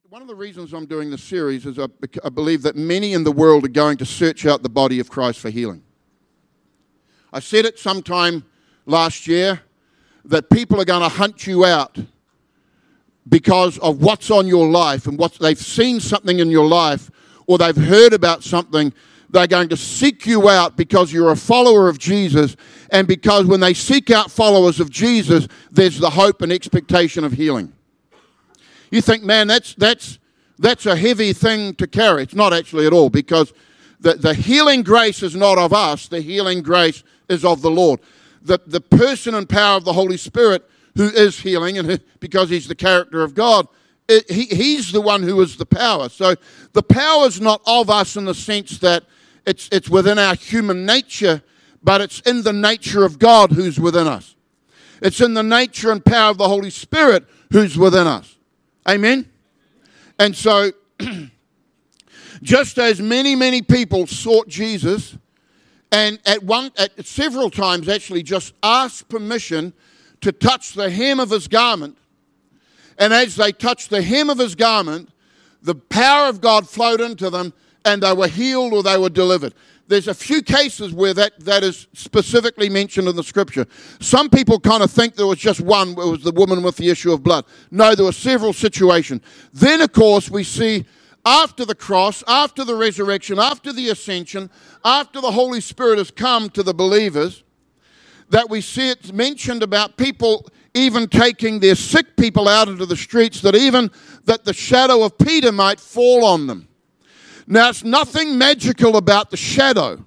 One of the reasons I'm doing this series is I believe that many in the world are going to search out the body of Christ for healing. I said it sometime last year that people are going to hunt you out because of what's on your life and what they've seen something in your life or they've heard about something. They're going to seek you out because you're a follower of Jesus, and because when they seek out followers of Jesus, there's the hope and expectation of healing. You think, man, that's a heavy thing to carry. It's not actually at all, because the healing grace is not of us. The healing grace is of the Lord. The person and power of the Holy Spirit who is healing, and because he's the character of God, he's the one who is the power. So the power is not of us in the sense that it's within our human nature, but it's in the nature of God who's within us. It's in the nature and power of the Holy Spirit who's within us. Amen? And so, just as many people sought Jesus, and at several times actually just asked permission to touch the hem of his garment, and as they touched the hem of his garment, the power of God flowed into them, and they were healed or they were delivered. There's a few cases where that is specifically mentioned in the Scripture. Some people kind of think there was just one, it was the woman with the issue of blood. No, there were several situations. Then, of course, we see after the cross, after the resurrection, after the ascension, after the Holy Spirit has come to the believers, that we see it mentioned about people even taking their sick people out into the streets, that the shadow of Peter might fall on them. Now, it's nothing magical about the shadow.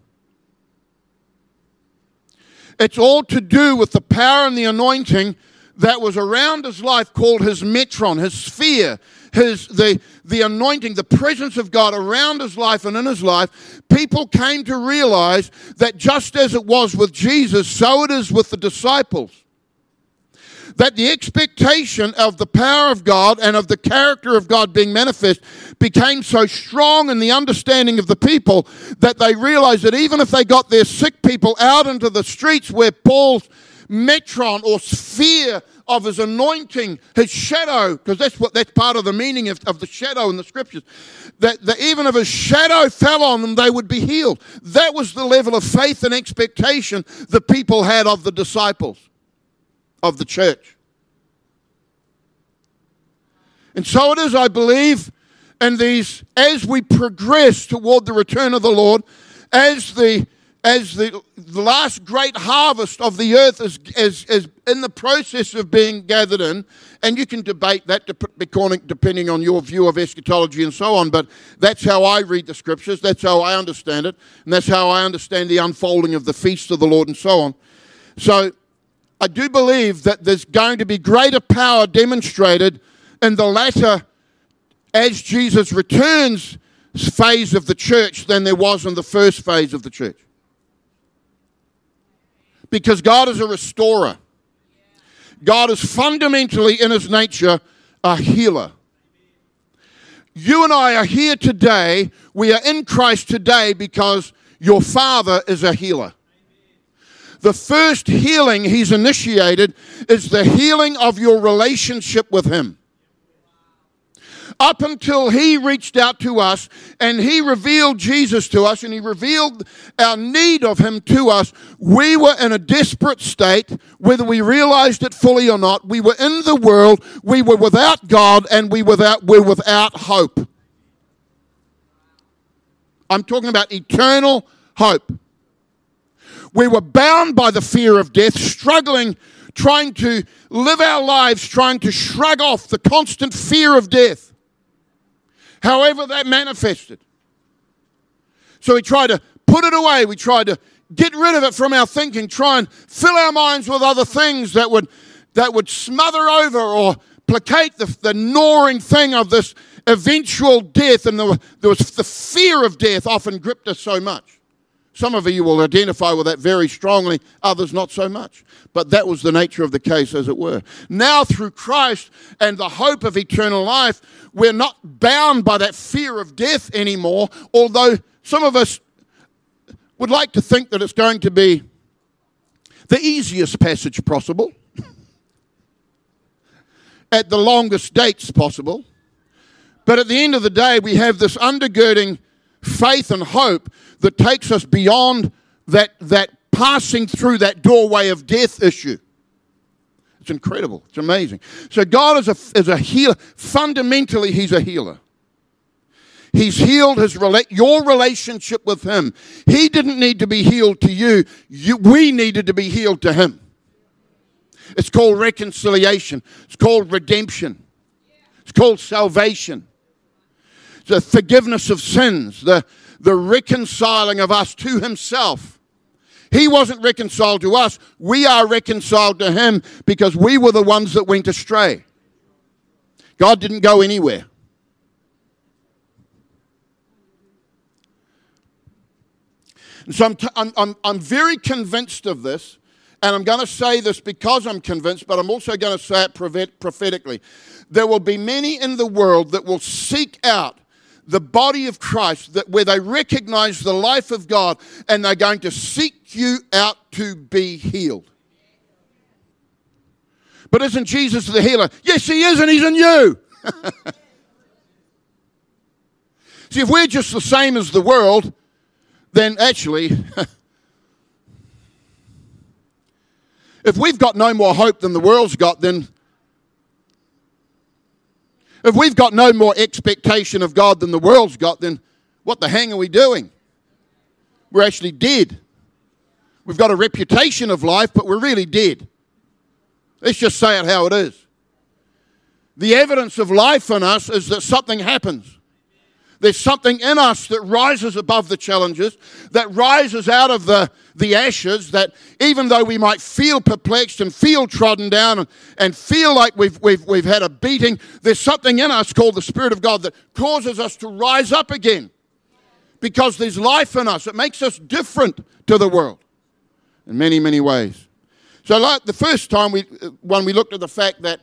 It's all to do with the power and the anointing that was around his life, called his metron, his sphere, the anointing, the presence of God around his life and in his life. People came to realize that just as it was with Jesus, so it is with the disciples. That the expectation of the power of God and of the character of God being manifest became so strong in the understanding of the people that they realized that even if they got their sick people out into the streets where Paul's metron or sphere of his anointing, his shadow, because that's part of the meaning of the shadow in the Scriptures, that even if his shadow fell on them, they would be healed. That was the level of faith and expectation the people had of the disciples of the church. And so it is, I believe, in these, as we progress toward the return of the Lord, as the last great harvest of the earth is in the process of being gathered in, and you can debate that depending on your view of eschatology and so on, but that's how I read the Scriptures, that's how I understand it, and that's how I understand the unfolding of the feast of the Lord and so on. So I do believe that there's going to be greater power demonstrated in the latter, as Jesus returns, phase of the church than there was in the first phase of the church. Because God is a restorer. God is fundamentally, in his nature, a healer. You and I are here today. We are in Christ today because your Father is a healer. The first healing he's initiated is the healing of your relationship with him. Up until he reached out to us and he revealed Jesus to us and he revealed our need of him to us, we were in a desperate state, whether we realized it fully or not. We were in the world, we were without God, and we're without hope. I'm talking about eternal hope. We were bound by the fear of death, struggling, trying to live our lives, trying to shrug off the constant fear of death, however that manifested. So we tried to put it away. We tried to get rid of it from our thinking, try and fill our minds with other things that would smother over or placate the gnawing thing of this eventual death. And there was the fear of death often gripped us so much. Some of you will identify with that very strongly, others not so much. But that was the nature of the case, as it were. Now, through Christ and the hope of eternal life, we're not bound by that fear of death anymore, although some of us would like to think that it's going to be the easiest passage possible, at the longest dates possible. But at the end of the day, we have this undergirding faith and hope that takes us beyond that passing through that doorway of death issue. It's incredible. It's amazing. So God is a healer. Fundamentally, He's a healer. He's healed your relationship with Him. He didn't need to be healed to you. We needed to be healed to Him. It's called reconciliation. It's called redemption. It's called salvation. It's the forgiveness of sins, the reconciling of us to Himself. He wasn't reconciled to us. We are reconciled to Him because we were the ones that went astray. God didn't go anywhere. And so I'm very convinced of this, and I'm going to say this because I'm convinced, but I'm also going to say it prophetically. There will be many in the world that will seek out the body of Christ, where they recognize the life of God, and they're going to seek you out to be healed. But isn't Jesus the healer? Yes, He is, and He's in you. See, if we're just the same as the world, then actually, if we've got no more hope than the world's got, then if we've got no more expectation of God than the world's got, then what the hang are we doing? We're actually dead. We've got a reputation of life, but we're really dead. Let's just say it how it is. The evidence of life in us is that something happens. There's something in us that rises above the challenges, that rises out of the ashes, that even though we might feel perplexed and feel trodden down and feel like we've had a beating, there's something in us called the Spirit of God that causes us to rise up again because there's life in us. It makes us different to the world in many, many ways. So like the first time when we looked at the fact that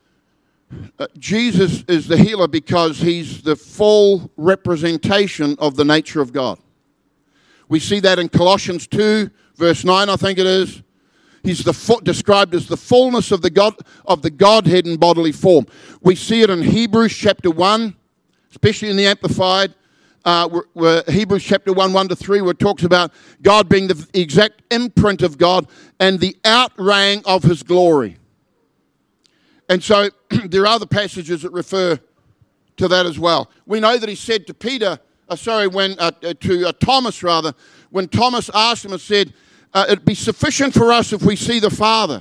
Jesus is the healer because He's the full representation of the nature of God. We see that in Colossians 2, verse 9, I think it is. He's described as the fullness of the Godhead in bodily form. We see it in Hebrews chapter 1, especially in the Amplified, where Hebrews chapter 1, 1-3, where it talks about God being the exact imprint of God and the outraying of His glory. And so there are other passages that refer to that as well. We know that He said to Thomas, when Thomas asked Him and said, it'd be sufficient for us if we see the Father.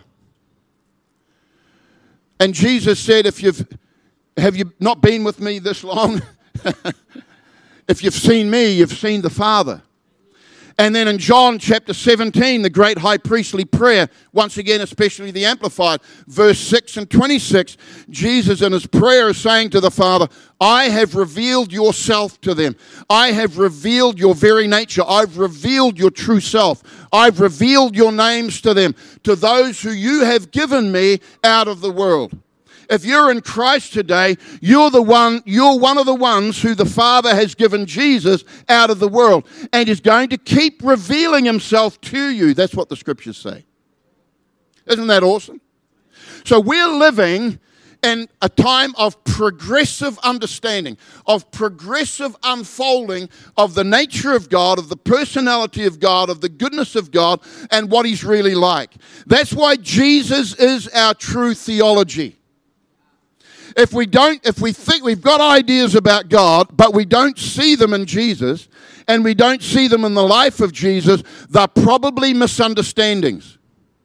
And Jesus said, have you not been with me this long? If you've seen me, you've seen the Father. And then in John chapter 17, the great high priestly prayer, once again, especially the Amplified, verse 6 and 26, Jesus in His prayer is saying to the Father, I have revealed yourself to them. I have revealed your very nature. I've revealed your true self. I've revealed your names to them, to those who you have given me out of the world. If you're in Christ today, you're one of the ones who the Father has given Jesus out of the world. And He's going to keep revealing Himself to you. That's what the Scriptures say. Isn't that awesome? So we're living in a time of progressive understanding, of progressive unfolding of the nature of God, of the personality of God, of the goodness of God, and what He's really like. That's why Jesus is our true theology. If we think we've got ideas about God, but we don't see them in Jesus, and we don't see them in the life of Jesus, they're probably misunderstandings.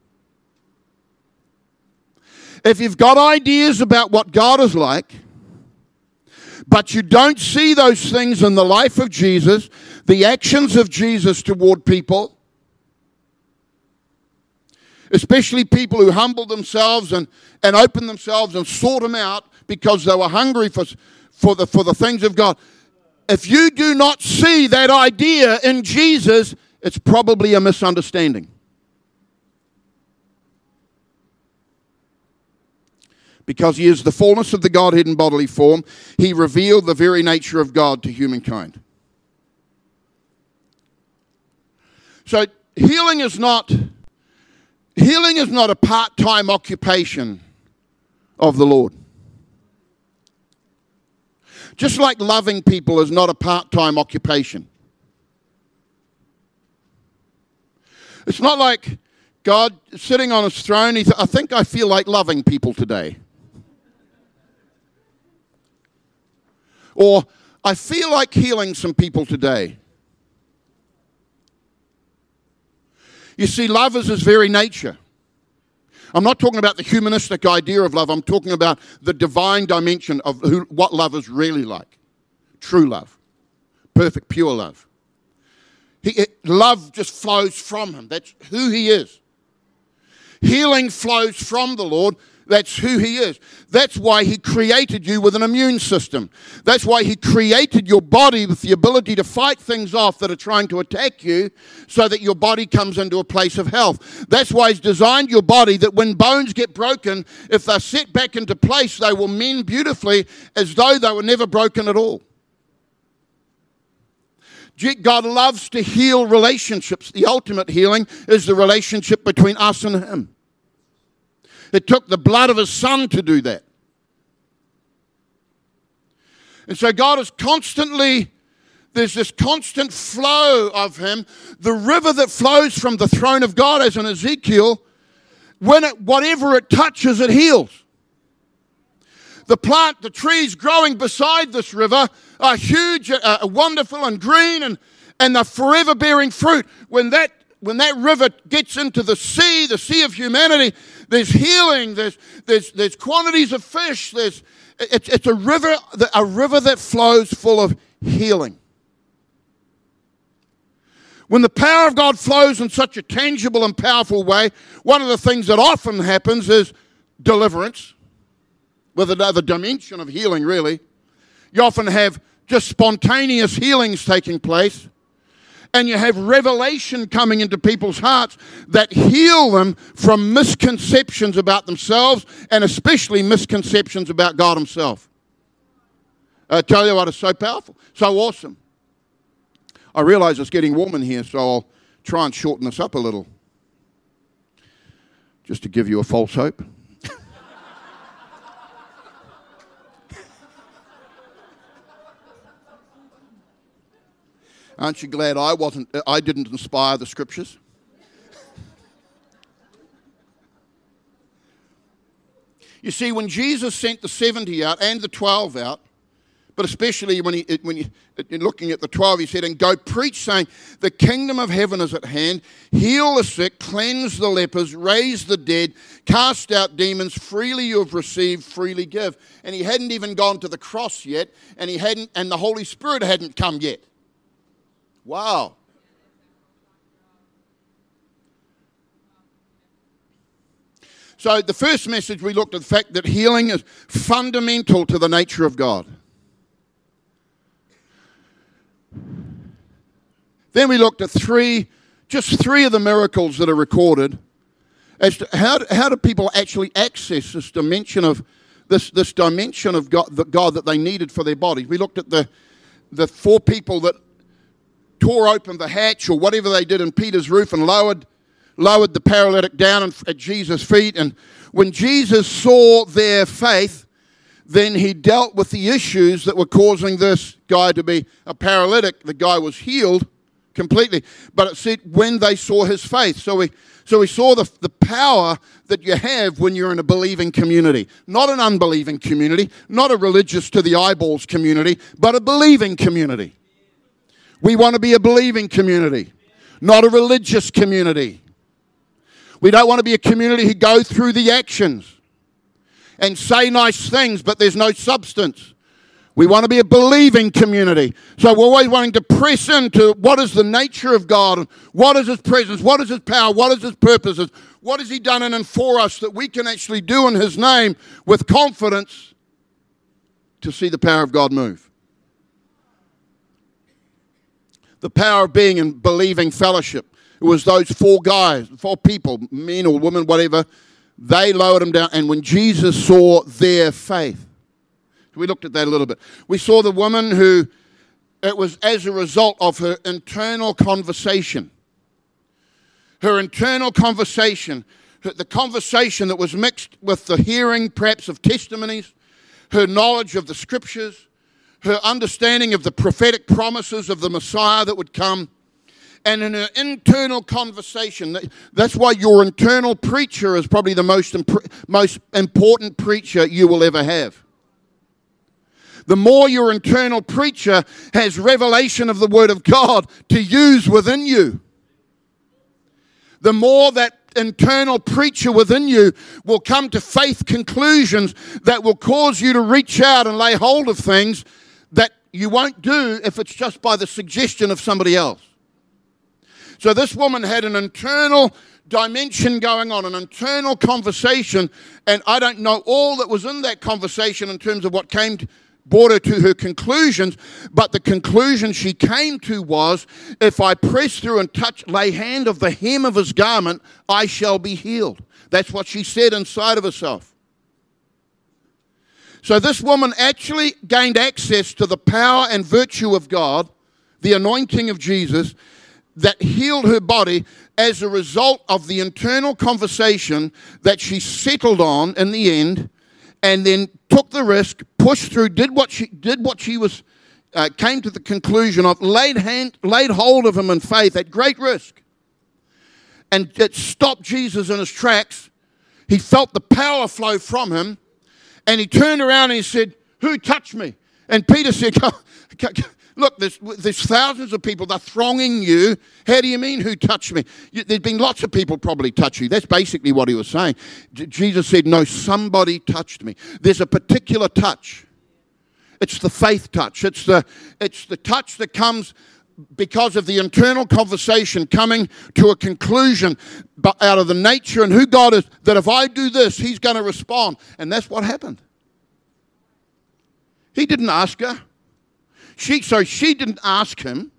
If you've got ideas about what God is like, but you don't see those things in the life of Jesus, the actions of Jesus toward people, especially people who humbled themselves and opened themselves and sought Him out because they were hungry for the things of God. If you do not see that idea in Jesus, it's probably a misunderstanding. Because He is the fullness of the Godhead in bodily form, He revealed the very nature of God to humankind. So healing is not a part-time occupation of the Lord. Just like loving people is not a part-time occupation. It's not like God sitting on his throne, I think I feel like loving people today. Or I feel like healing some people today. You see, love is his very nature. I'm not talking about the humanistic idea of love. I'm talking about the divine dimension of what love is really like. True love. Perfect, pure love. Love just flows from him. That's who he is. Healing flows from the Lord. That's who he is. That's why he created you with an immune system. That's why he created your body with the ability to fight things off that are trying to attack you so that your body comes into a place of health. That's why he's designed your body that when bones get broken, if they're set back into place, they will mend beautifully as though they were never broken at all. God loves to heal relationships. The ultimate healing is the relationship between us and him. It took the blood of his son to do that. And so God is constantly, there's this constant flow of him. The river that flows from the throne of God, as in Ezekiel, whatever it touches, it heals. The plant, the trees growing beside this river are huge, wonderful and green, and they're forever bearing fruit. When that river gets into the sea of humanity, there's healing, there's quantities of fish, it's a river that flows full of healing. When the power of God flows in such a tangible and powerful way, one of the things that often happens is deliverance, with another dimension of healing, really. You often have just spontaneous healings taking place. And you have revelation coming into people's hearts that heal them from misconceptions about themselves and especially misconceptions about God himself. I tell you what, it's so powerful, so awesome. I realize it's getting warm in here, so I'll try and shorten this up a little. Just to give you a false hope. Aren't you glad I didn't inspire the scriptures? You see, when Jesus sent the 70 out and the 12 out, but especially when you're looking at the 12, he said, and go preach, saying, the kingdom of heaven is at hand, heal the sick, cleanse the lepers, raise the dead, cast out demons, freely you have received, freely give. And he hadn't even gone to the cross yet, and the Holy Spirit hadn't come yet. Wow. So the first message, we looked at the fact that healing is fundamental to the nature of God. Then we looked at just three of the miracles that are recorded as to how do people actually access this dimension of God that they needed for their bodies. We looked at the four people that tore open the hatch or whatever they did in Peter's roof and lowered the paralytic down at Jesus' feet. And when Jesus saw their faith, then he dealt with the issues that were causing this guy to be a paralytic. The guy was healed completely. But it said when they saw his faith. So we saw the power that you have when you're in a believing community. Not an unbelieving community, not a religious to the eyeballs community, but a believing community. We want to be a believing community, not a religious community. We don't want to be a community who go through the actions and say nice things, but there's no substance. We want to be a believing community. So we're always wanting to press into what is the nature of God, what is his presence, what is his power, what is his purposes, what has he done in and for us that we can actually do in his name with confidence to see the power of God move. The power of being in believing fellowship. It was those four people, men or women, whatever, they lowered them down. And when Jesus saw their faith, we looked at that a little bit. We saw the woman who, it was as a result of her internal conversation. Her internal conversation, the conversation that was mixed with the hearing perhaps of testimonies, her knowledge of the scriptures, her understanding of the prophetic promises of the Messiah that would come, and in her internal conversation. That's why your internal preacher is probably the most important preacher you will ever have. The more your internal preacher has revelation of the Word of God to use within you, the more that internal preacher within you will come to faith conclusions that will cause you to reach out and lay hold of things that you won't do if it's just by the suggestion of somebody else. So this woman had an internal dimension going on, an internal conversation, and I don't know all that was in that conversation in terms of what brought her to her conclusions, but the conclusion she came to was, if I press through and lay hand of the hem of his garment, I shall be healed. That's what she said inside of herself. So this woman actually gained access to the power and virtue of God, the anointing of Jesus, that healed her body as a result of the internal conversation that she settled on in the end, and then took the risk, pushed through, did what she was, came to the conclusion of, laid hold of him in faith at great risk, and it stopped Jesus in his tracks. He felt the power flow from him, and he turned around and he said, "Who touched me?" And Peter said, "Look, there's thousands of people. They're thronging you. How do you mean, who touched me? There's been lots of people probably touch you." That's basically what he was saying. Jesus said, "No, somebody touched me." There's a particular touch. It's the faith touch. It's the touch that comes because of the internal conversation coming to a conclusion out of the nature and who God is, that if I do this, he's going to respond. And that's what happened. He didn't ask her. She didn't ask him.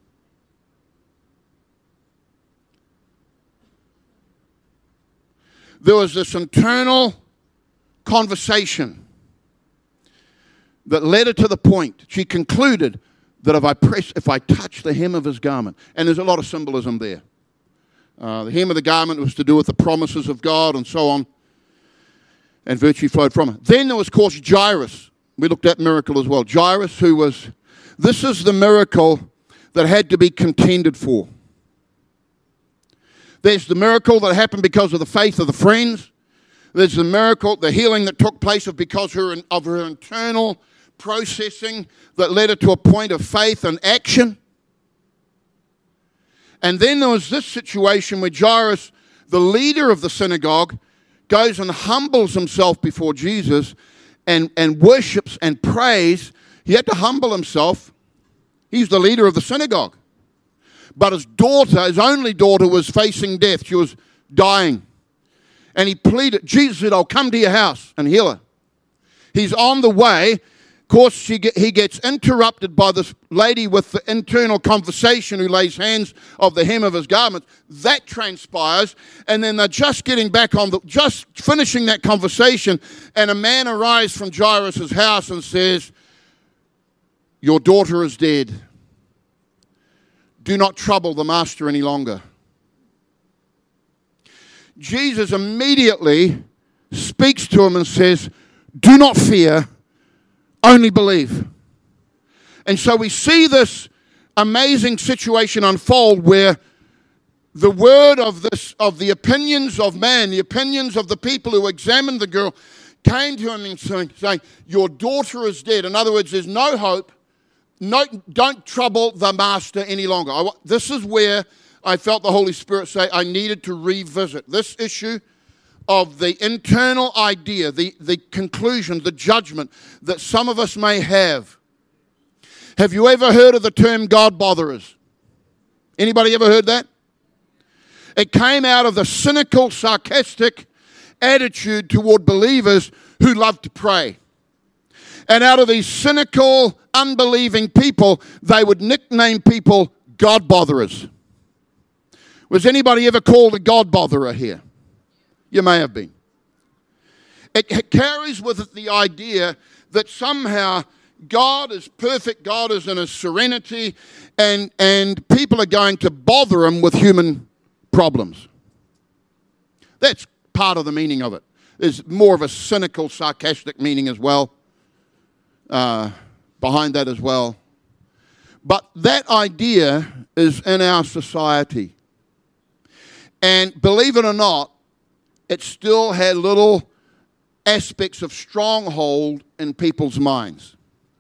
There was this internal conversation that led her to the point. She concluded that if I touch the hem of his garment, and there's a lot of symbolism there. The hem of the garment was to do with the promises of God and so on, and virtue flowed from it. Then there was, of course, Jairus. We looked at miracle as well. Jairus, this is the miracle that had to be contended for. There's the miracle that happened because of the faith of the friends. There's the miracle, the healing that took place because of her internal processing that led her to a point of faith and action. And then there was this situation where Jairus, the leader of the synagogue, goes and humbles himself before Jesus and worships and prays. He had to humble himself. He's the leader of the synagogue. But his only daughter, was facing death. She was dying. And he pleaded. Jesus said, "I'll come to your house and heal her." He's on the way. Of course, he gets interrupted by this lady with the internal conversation who lays hands of the hem of his garment. That transpires. And then they're just getting back just finishing that conversation. And a man arrives from Jairus' house and says, "Your daughter is dead. Do not trouble the master any longer." Jesus immediately speaks to him and says, "Do not fear, only believe." And so we see this amazing situation unfold where the word of the opinions of man, the opinions of the people who examined the girl, came to him and saying, "Your daughter is dead." In other words, there's no hope. No, don't trouble the master any longer. This is where I felt the Holy Spirit say I needed to revisit this issue of the internal idea, the conclusion, the judgment that some of us may have. Have you ever heard of the term God botherers? Anybody ever heard that? It came out of the cynical, sarcastic attitude toward believers who love to pray. And out of these cynical, unbelieving people, they would nickname people God botherers. Was anybody ever called a God botherer here? You may have been. It carries with it the idea that somehow God is perfect, God is in his serenity, and people are going to bother him with human problems. That's part of the meaning of it. There's more of a cynical, sarcastic meaning as well. behind that as well. But that idea is in our society. And believe it or not, it still had little aspects of stronghold in people's minds.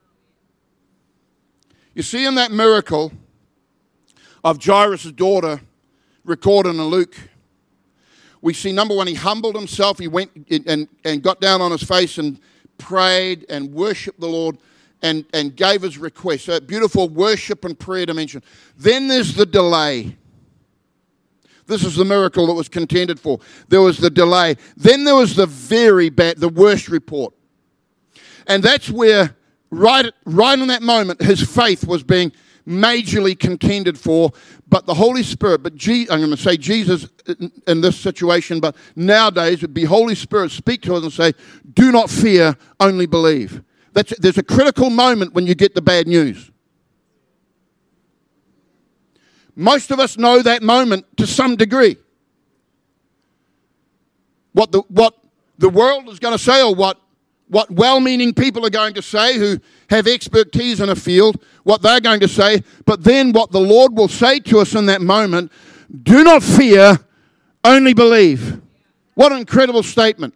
You see, in that miracle of Jairus' daughter recorded in Luke, we see, number one, he humbled himself. He went and got down on his face and prayed and worshiped the Lord and gave his request. So a beautiful worship and prayer dimension. Then there's the delay. This is the miracle that was contended for. There was the delay. Then there was the very bad, the worst report. And that's where, right in that moment, his faith was being majorly contended for. But the Holy Spirit, I'm going to say Jesus in this situation, but nowadays it would be Holy Spirit speak to us and say, do not fear, only believe. There's a critical moment when you get the bad news. Most of us know that moment to some degree. What the world is going to say, or what well-meaning people are going to say who have expertise in a field, what they're going to say, but then what the Lord will say to us in that moment, do not fear, only believe. What an incredible statement.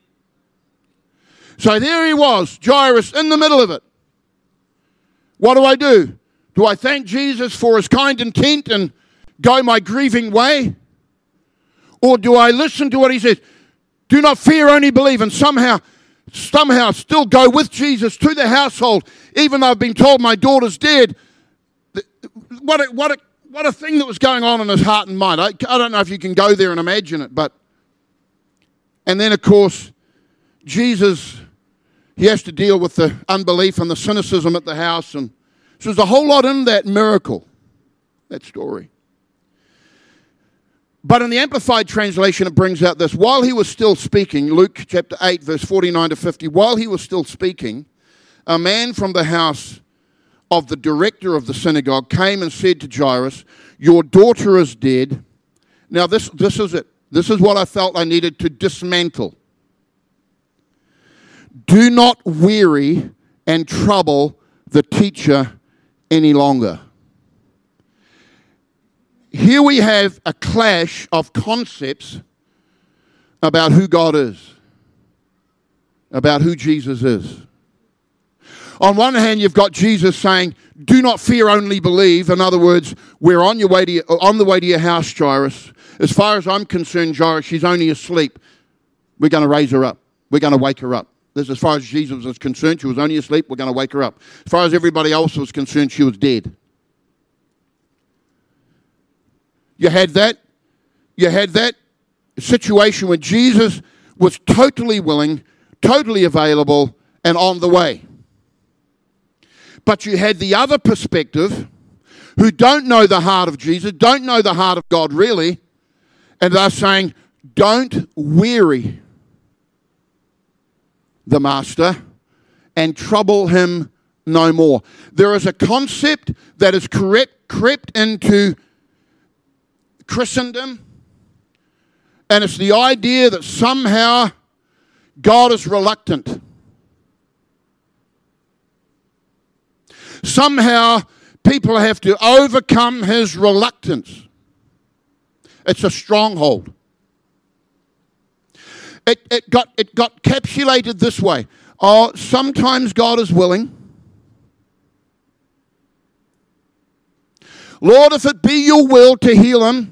So there he was, Jairus, in the middle of it. What do? Do I thank Jesus for his kind intent and go my grieving way? Or do I listen to what he says? Do not fear, only believe, and somehow still go with Jesus to the household, even though I've been told my daughter's dead. What a thing that was going on in his heart and mind. I don't know if you can go there and imagine it, and then of course, Jesus, he has to deal with the unbelief and the cynicism at the house, and so there's a whole lot in that miracle, that story. But in the Amplified Translation, it brings out this. While he was still speaking, Luke chapter 8, verse 49 to 50, while he was still speaking, a man from the house of the director of the synagogue came and said to Jairus, your daughter is dead. Now this is it. This is what I felt I needed to dismantle. Do not weary and trouble the teacher any longer. Here we have a clash of concepts about who God is, about who Jesus is. On one hand, you've got Jesus saying, do not fear, only believe. In other words, we're on the way to your house, Jairus. As far as I'm concerned, Jairus, she's only asleep. We're going to raise her up. We're going to wake her up. This, as far as Jesus was concerned, she was only asleep. We're going to wake her up. As far as everybody else was concerned, she was dead. You had that situation where Jesus was totally willing, totally available, and on the way. But you had the other perspective who don't know the heart of Jesus, don't know the heart of God really, and they're saying, don't weary the master and trouble him no more. There is a concept that has crept into Christendom, and it's the idea that somehow God is reluctant. Somehow people have to overcome his reluctance. It's a stronghold. It got capsulated this way. Oh, sometimes God is willing. Lord, if it be your will to heal him.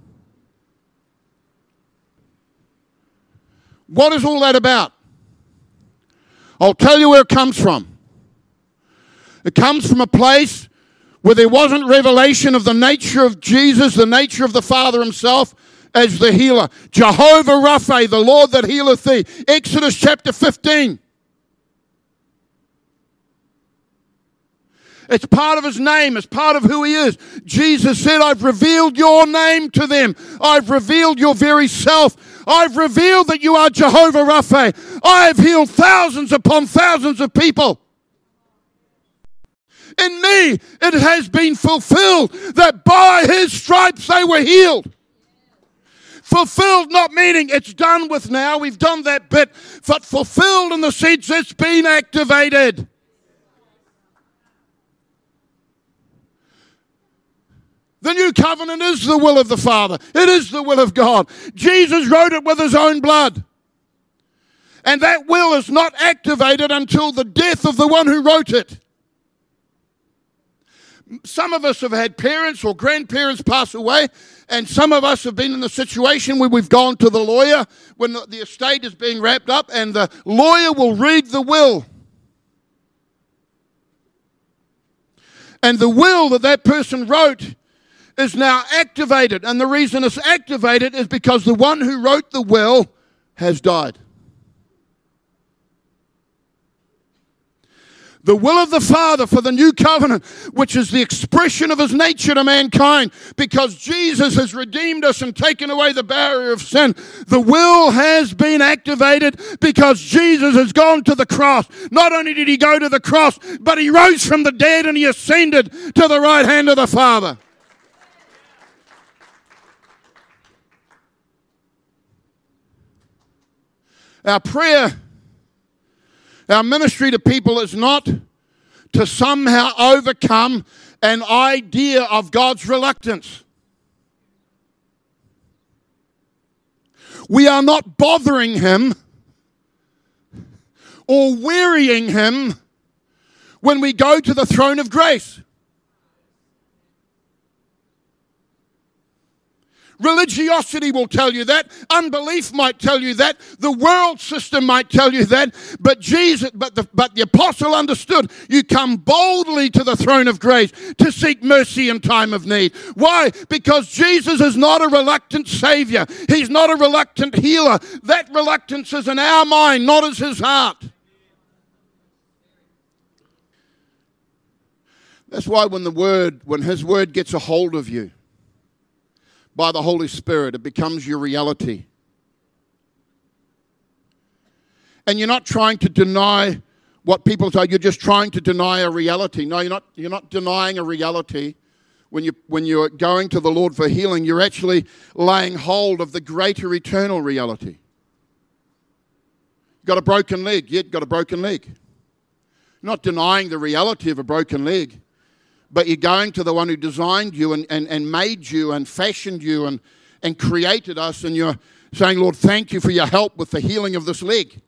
What is all that about? I'll tell you where it comes from. It comes from a place where there wasn't revelation of the nature of Jesus, the nature of the Father himself as the healer. Jehovah Rapha, the Lord that healeth thee. Exodus chapter 15. It's part of his name. It's part of who he is. Jesus said, I've revealed your name to them. I've revealed your very self. I've revealed that you are Jehovah Rapha. I have healed thousands upon thousands of people. In me, it has been fulfilled that by his stripes they were healed. Fulfilled not meaning it's done with now. We've done that bit. But fulfilled in the sense it's been activated. The new covenant is the will of the Father. It is the will of God. Jesus wrote it with his own blood. And that will is not activated until the death of the one who wrote it. Some of us have had parents or grandparents pass away, and some of us have been in the situation where we've gone to the lawyer when the estate is being wrapped up, and the lawyer will read the will. And the will that that person wrote is now activated. And the reason it's activated is because the one who wrote the will has died. The will of the Father for the new covenant, which is the expression of his nature to mankind, because Jesus has redeemed us and taken away the barrier of sin. The will has been activated because Jesus has gone to the cross. Not only did he go to the cross, but he rose from the dead and he ascended to the right hand of the Father. Our prayer, our ministry to people is not to somehow overcome an idea of God's reluctance. We are not bothering him or wearying him when we go to the throne of grace. Religiosity will tell you that. Unbelief might tell you that. The world system might tell you that. But the apostle understood. You come boldly to the throne of grace to seek mercy in time of need. Why? Because Jesus is not a reluctant Savior. He's not a reluctant healer. That reluctance is in our mind, not as his heart. That's why when his word gets a hold of you, by the Holy Spirit, it becomes your reality. And you're not trying to deny what people say, you're just trying to deny a reality. No, you're not denying a reality. When you're going to the Lord for healing, you're actually laying hold of the greater eternal reality. You've got a broken leg, yet got a broken leg. You're not denying the reality of a broken leg. But you're going to the one who designed you and made you and fashioned you and created us, and you're saying, Lord, thank you for your help with the healing of this leg.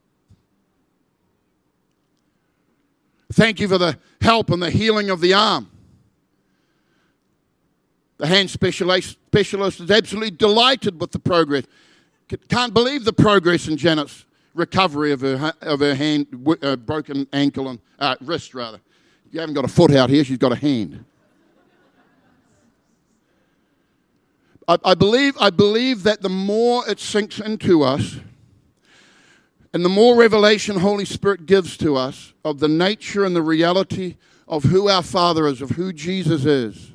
Thank you for the help and the healing of the arm. The hand specialist is absolutely delighted with the progress. Can't believe the progress in Janet's recovery of her hand, broken ankle and wrist, rather. You haven't got a foot out here, she's got a hand. I believe that the more it sinks into us, and the more revelation Holy Spirit gives to us of the nature and the reality of who our Father is, of who Jesus is,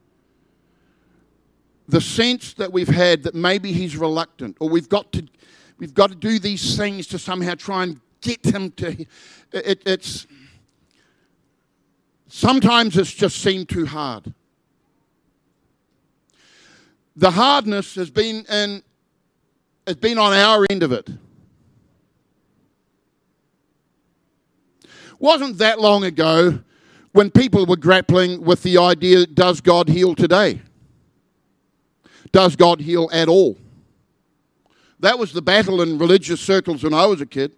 the sense that we've had that maybe he's reluctant, or we've got to do these things to somehow try and get him to, sometimes it's just seemed too hard. The hardness has been on our end of it. Wasn't that long ago when people were grappling with the idea, does God heal today? Does God heal at all? That was the battle in religious circles when I was a kid.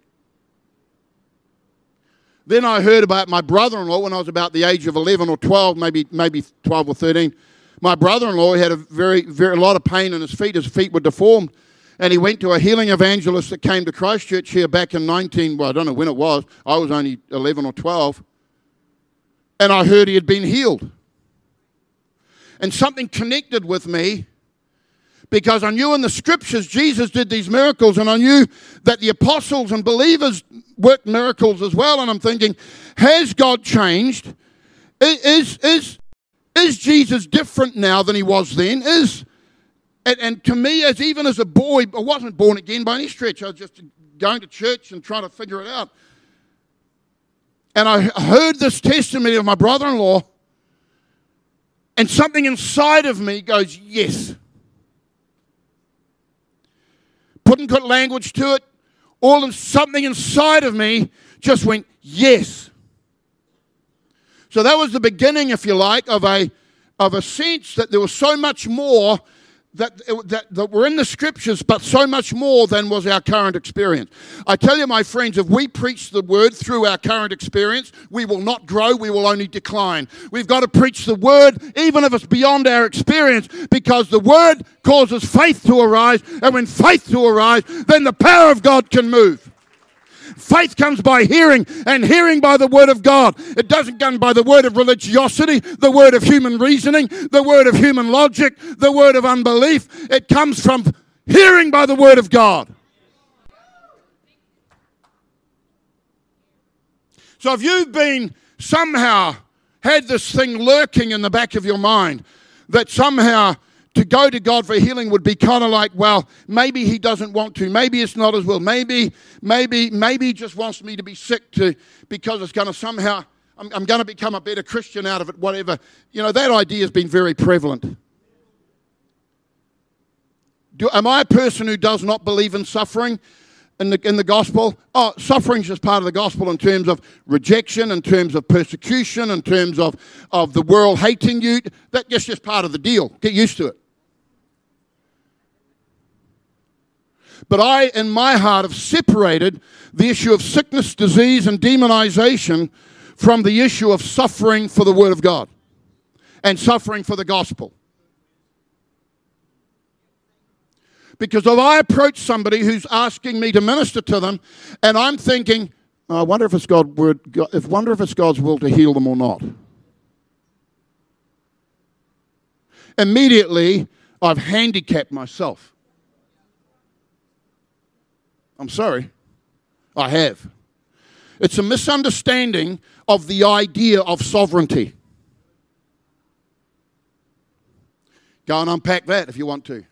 Then I heard about my brother-in-law when I was about the age of 11 or 12, maybe 12 or 13. My brother-in-law had a lot of pain in his feet. His feet were deformed. And he went to a healing evangelist that came to Christchurch here back in I don't know when it was. I was only 11 or 12. And I heard he had been healed. And something connected with me, because I knew in the scriptures Jesus did these miracles, and I knew that the apostles and believers worked miracles as well. And I'm thinking, has God changed? Is Jesus different now than he was then? And to me, even as a boy, I wasn't born again by any stretch. I was just going to church and trying to figure it out. And I heard this testimony of my brother-in-law, and something inside of me goes, yes. Couldn't put language to it. Something inside of me just went, yes. So that was the beginning, if you like, of a of a sense that there was so much more that were in the scriptures, but so much more than was our current experience. I tell you, my friends, if we preach the word through our current experience, we will not grow, we will only decline. We've got to preach the word, even if it's beyond our experience, because the word causes faith to arise, and when faith to arise, then the power of God can move. Faith comes by hearing, and hearing by the word of God. It doesn't come by the word of religiosity, the word of human reasoning, the word of human logic, the word of unbelief. It comes from hearing by the word of God. So if you've been somehow had this thing lurking in the back of your mind that somehow to go to God for healing would be kind of like, well, maybe he doesn't want to. Maybe it's not his will. Maybe he just wants me to be sick because it's going to somehow, I'm going to become a better Christian out of it, whatever. You know, that idea has been very prevalent. Am I a person who does not believe in suffering in the gospel? Oh, suffering is just part of the gospel in terms of rejection, in terms of persecution, in terms of the world hating you. That's just part of the deal. Get used to it. But I, in my heart, have separated the issue of sickness, disease, and demonization from the issue of suffering for the Word of God and suffering for the gospel. Because if I approach somebody who's asking me to minister to them, and I'm thinking, I wonder if it's God's will to heal them or not. Immediately, I've handicapped myself. I'm sorry, I have. It's a misunderstanding of the idea of sovereignty. Go and unpack that if you want to.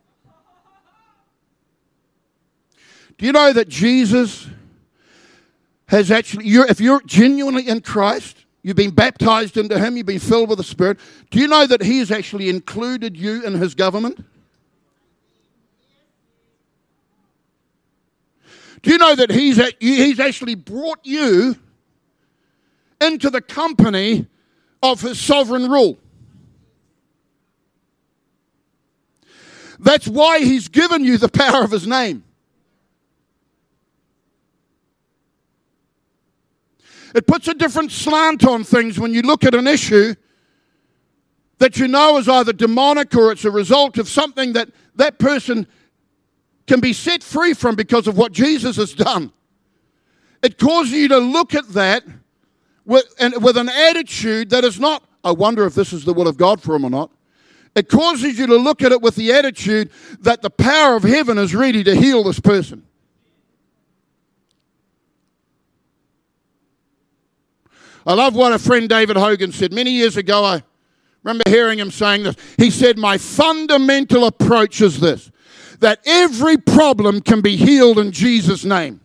Do you know that Jesus has actually, if you're genuinely in Christ, you've been baptized into him, you've been filled with the Spirit, do you know that he has actually included you in his government? Do you know that he's actually brought you into the company of his sovereign rule? That's why he's given you the power of his name. It puts a different slant on things when you look at an issue that you know is either demonic or it's a result of something that person can be set free from because of what Jesus has done. It causes you to look at that with an attitude that is not, I wonder if this is the will of God for him or not. It causes you to look at it with the attitude that the power of heaven is ready to heal this person. I love what a friend David Hogan said. Many years ago, I remember hearing him saying this. He said, my fundamental approach is this, that every problem can be healed in Jesus' name.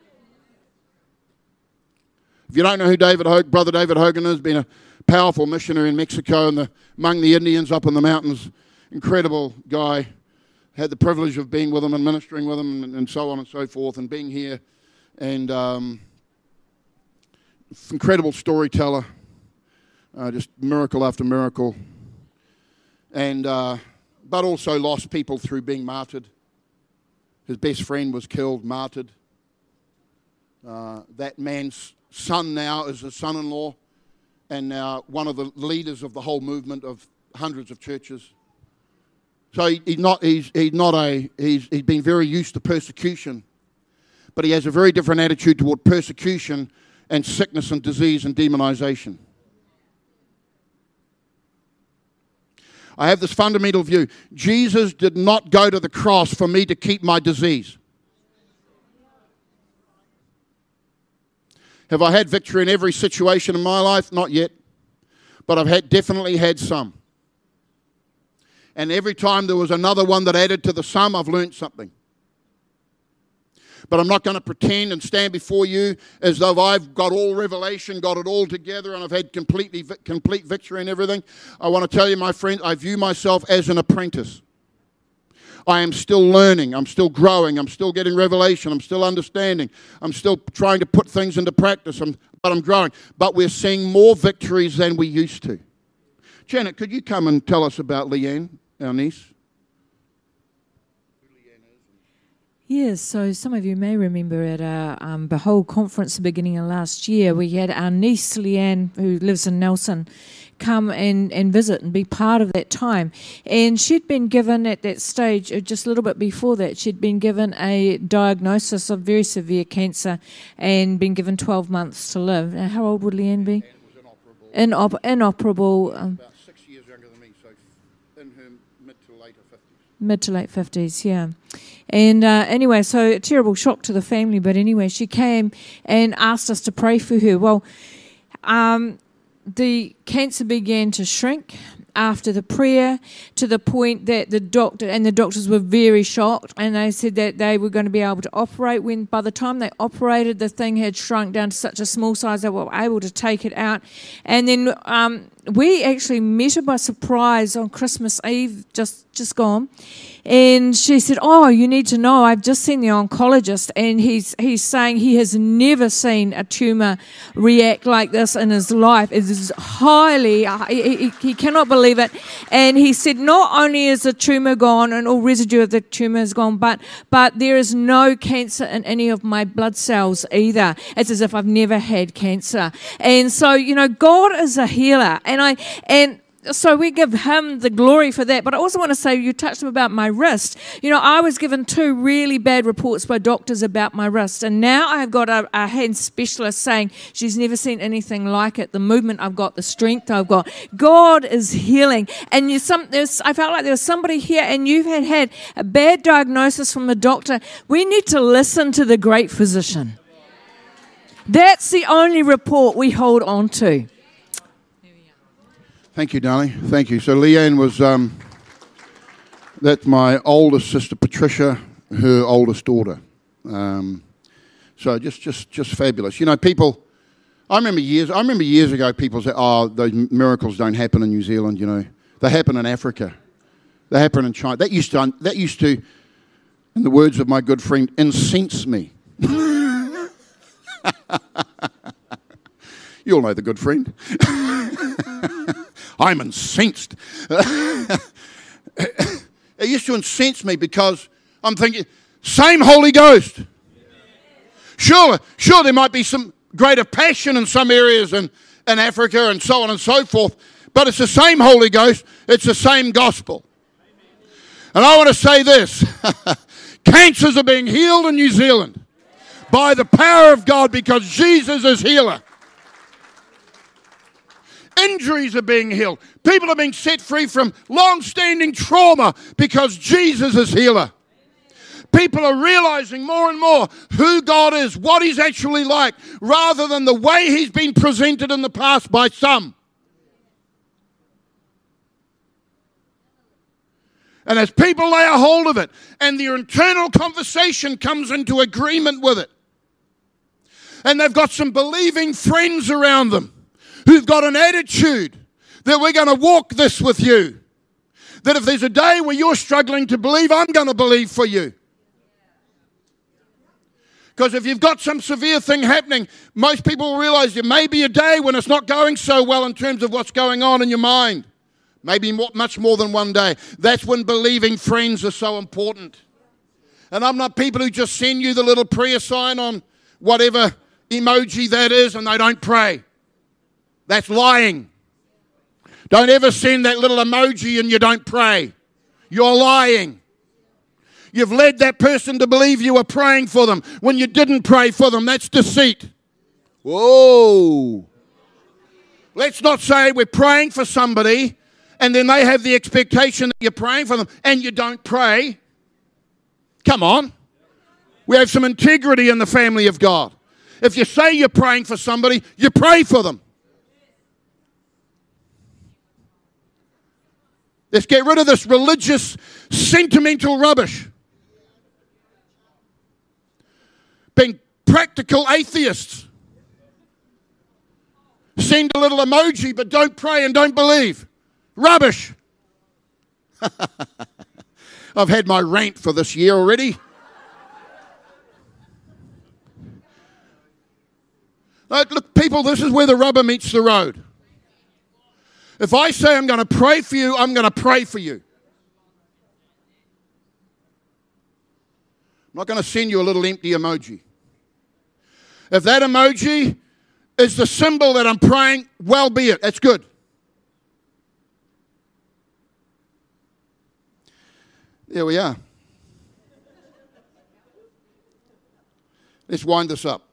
If you don't know who Brother David Hogan is, been a powerful missionary in Mexico and among the Indians up in the mountains. Incredible guy. Had the privilege of being with him and ministering with him and so on and so forth and being here. And incredible storyteller. Just miracle after miracle. And but also lost people through being martyred. His best friend was killed, martyred. That man's son now is his son-in-law, and now one of the leaders of the whole movement of hundreds of churches. So he's been very used to persecution, but he has a very different attitude toward persecution and sickness and disease and demonization. I have this fundamental view. Jesus did not go to the cross for me to keep my disease. Have I had victory in every situation in my life? Not yet. But I've definitely had some. And every time there was another one that added to the sum, I've learned something. But I'm not going to pretend and stand before you as though I've got all revelation, got it all together, and I've had complete victory and everything. I want to tell you, my friend, I view myself as an apprentice. I am still learning. I'm still growing. I'm still getting revelation. I'm still understanding. I'm still trying to put things into practice, but I'm growing. But we're seeing more victories than we used to. Janet, could you come and tell us about Leanne, our niece? Yes, so some of you may remember at our Behold conference at the beginning of last year, we had our niece Leanne, who lives in Nelson, come and visit and be part of that time. And she'd been given at that stage, just a little bit before that, she'd been given a diagnosis of very severe cancer and been given 12 months to live. Now, how old would Leanne be? And was inoperable. About 6 years younger than me, so in her mid to late 50s, yeah. And anyway, so a terrible shock to the family. But anyway, she came and asked us to pray for her. Well, the cancer began to shrink after the prayer, to the point that the doctors were very shocked, and they said that they were going to be able to operate. When by the time they operated, the thing had shrunk down to such a small size they were able to take it out. And then we actually met her by surprise on Christmas Eve, just gone. And she said, "Oh, you need to know, I've just seen the oncologist, and he's saying he has never seen a tumour react like this in his life. It is highly, he cannot believe it." And he said, not only is the tumour gone and all residue of the tumour is gone, but there is no cancer in any of my blood cells either. It's as if I've never had cancer. And so, God is a healer. So we give him the glory for that. But I also want to say, you touched about my wrist. I was given 2 really bad reports by doctors about my wrist. And now I've got a hand specialist saying she's never seen anything like it. The movement I've got, the strength I've got. God is healing. And I felt like there was somebody here and you've had a bad diagnosis from the doctor. We need to listen to the great physician. That's the only report we hold on to. Thank you, darling. Thank you. So Leanne was, that's my oldest sister, Patricia, her oldest daughter. So just fabulous. People, I remember years ago people said, "Oh, those miracles don't happen in New Zealand, They happen in Africa. They happen in China." That used to, in the words of my good friend, incense me. You all know the good friend. I'm incensed. It used to incense me because I'm thinking, same Holy Ghost. Sure, there might be some greater passion in some areas in Africa and so on and so forth, but it's the same Holy Ghost, it's the same gospel. And I want to say this, cancers are being healed in New Zealand by the power of God because Jesus is healer. Injuries are being healed. People are being set free from long-standing trauma because Jesus is healer. People are realizing more and more who God is, what he's actually like, rather than the way he's been presented in the past by some. And as people lay a hold of it, and their internal conversation comes into agreement with it, and they've got some believing friends around them who've got an attitude that we're going to walk this with you. That if there's a day where you're struggling to believe, I'm going to believe for you. Because if you've got some severe thing happening, most people will realize there may be a day when it's not going so well in terms of what's going on in your mind. Maybe much more than one day. That's when believing friends are so important. And I'm not people who just send you the little prayer sign on whatever emoji that is and they don't pray. That's lying. Don't ever send that little emoji and you don't pray. You're lying. You've led that person to believe you were praying for them when you didn't pray for them. That's deceit. Whoa. Let's not say we're praying for somebody and then they have the expectation that you're praying for them and you don't pray. Come on. We have some integrity in the family of God. If you say you're praying for somebody, you pray for them. Let's get rid of this religious, sentimental rubbish. Being practical atheists. Send a little emoji, but don't pray and don't believe. Rubbish. I've had my rant for this year already. Look, people, this is where the rubber meets the road. If I say I'm going to pray for you, I'm going to pray for you. I'm not going to send you a little empty emoji. If that emoji is the symbol that I'm praying, well be it. That's good. There we are. Let's wind this up.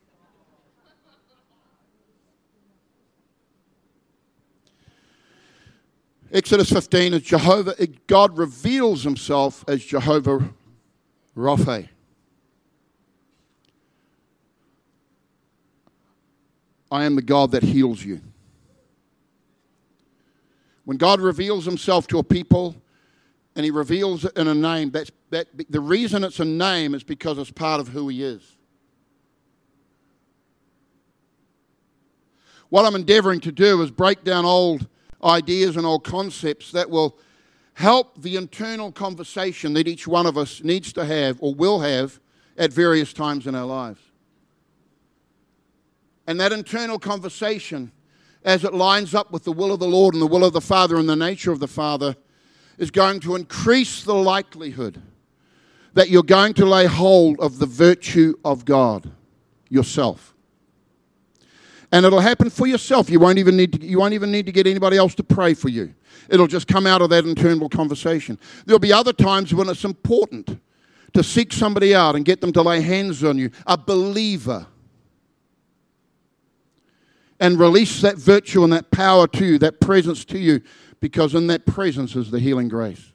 Exodus 15 is God reveals himself as Jehovah Rapha. I am the God that heals you. When God reveals himself to a people and he reveals it in a name, the reason it's a name is because it's part of who he is. What I'm endeavoring to do is break down old ideas and old concepts that will help the internal conversation that each one of us needs to have or will have at various times in our lives. And that internal conversation, as it lines up with the will of the Lord and the will of the Father and the nature of the Father, is going to increase the likelihood that you're going to lay hold of the virtue of God yourself. And it'll happen for yourself. You won't even need to get anybody else to pray for you. It'll just come out of that internal conversation. There'll be other times when it's important to seek somebody out and get them to lay hands on you, a believer, and release that virtue and that power to you, that presence to you, because in that presence is the healing grace.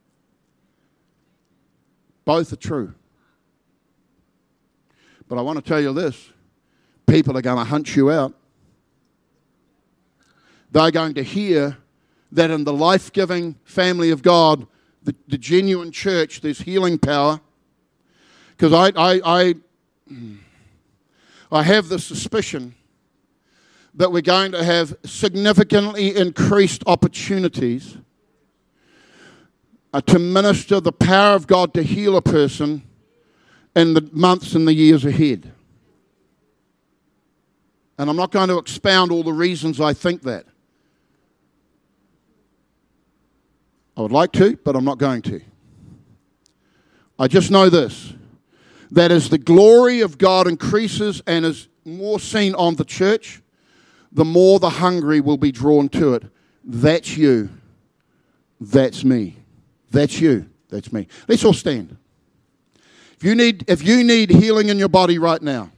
Both are true. But I want to tell you this. People are going to hunt you out. They're going to hear that in the life-giving family of God, the genuine church, there's healing power. Because I have the suspicion that we're going to have significantly increased opportunities to minister the power of God to heal a person in the months and the years ahead. And I'm not going to expound all the reasons I think that. I would like to, but I'm not going to. I just know this, that as the glory of God increases and is more seen on the church, the more the hungry will be drawn to it. That's you. That's me. That's you. That's me. Let's all stand. If you need healing in your body right now,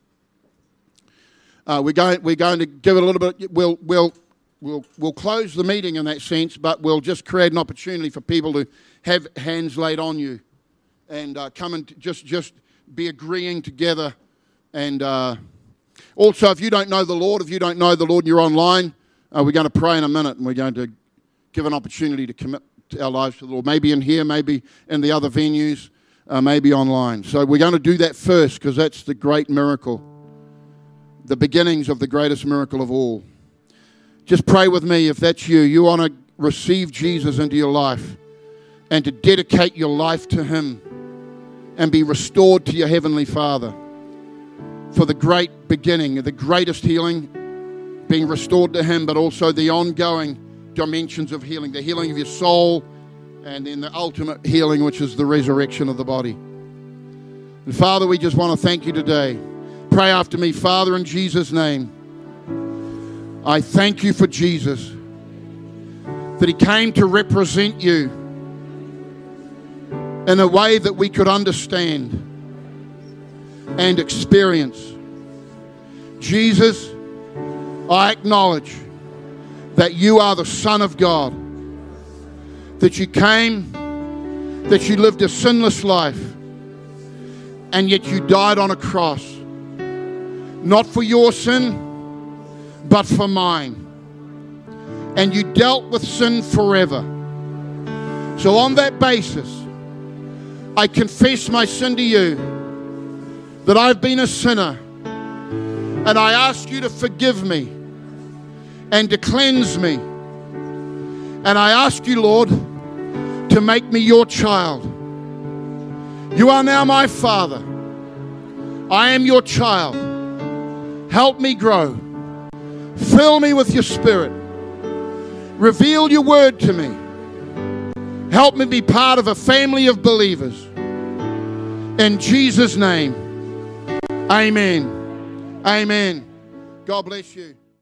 we're going to give it a little bit. We'll close the meeting in that sense, but we'll just create an opportunity for people to have hands laid on you and come and just be agreeing together. And also, if you don't know the Lord, and you're online, we're going to pray in a minute, and we're going to give an opportunity to commit our lives to the Lord. Maybe in here, maybe in the other venues, maybe online. So we're going to do that first because that's the great miracle. The beginnings of the greatest miracle of all. Just pray with me if that's you. You want to receive Jesus into your life and to dedicate your life to Him and be restored to your Heavenly Father for the great beginning, the greatest healing, being restored to Him, but also the ongoing dimensions of healing, the healing of your soul, and then the ultimate healing, which is the resurrection of the body. And Father, we just want to thank you today. Pray after me. Father, in Jesus' name, I thank you for Jesus, that He came to represent you in a way that we could understand and experience. Jesus, I acknowledge that you are the Son of God, that you came, that you lived a sinless life, and yet you died on a cross. Not for your sin, but for mine. And you dealt with sin forever. So on that basis, I confess my sin to you, that I've been a sinner, and I ask you to forgive me and to cleanse me. And I ask you, Lord, to make me your child. You are now my Father. I am your child. Help me grow. Fill me with your Spirit. Reveal your word to me. Help me be part of a family of believers. In Jesus' name, amen. Amen. God bless you.